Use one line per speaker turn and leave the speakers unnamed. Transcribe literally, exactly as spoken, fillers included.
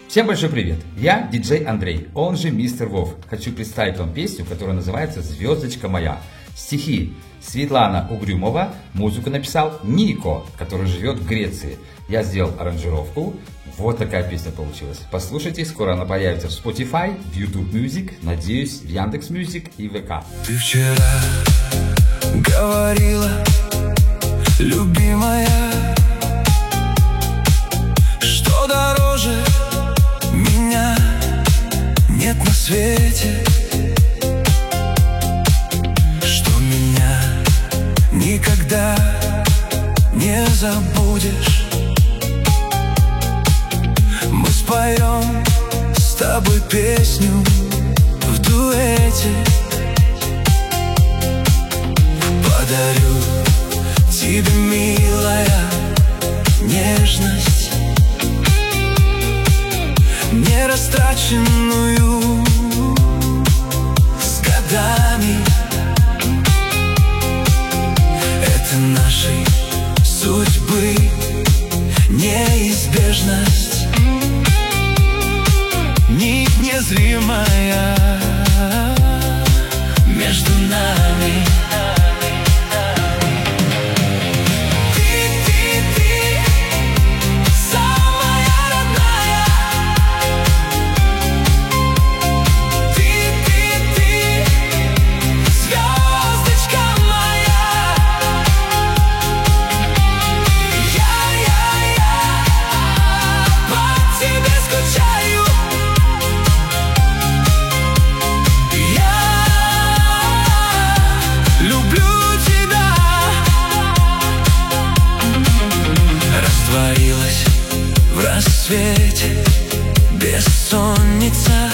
Всем большой привет! Я диджей Андрей, он же Мистер Вов. Хочу представить вам песню, которая называется «Звездочка моя». Стихи Светлана Угрюмова, музыку написал Нико, который живет в Греции. Я сделал аранжировку. Вот такая песня получилась. Послушайте, скоро она появится в Spotify, в YouTube Music, надеюсь, в Яндекс Music и ВК.
Ты вчера говорила, любимая, что дороже меня нет на свете, что меня никогда не забудешь. Мы споем с тобой песню в дуэте, подарю тебе, милая, нежность, не растраченную с годами. Это нашей судьбы неизбежность, нить незримая между нами. Растворилась в рассвете бессонница,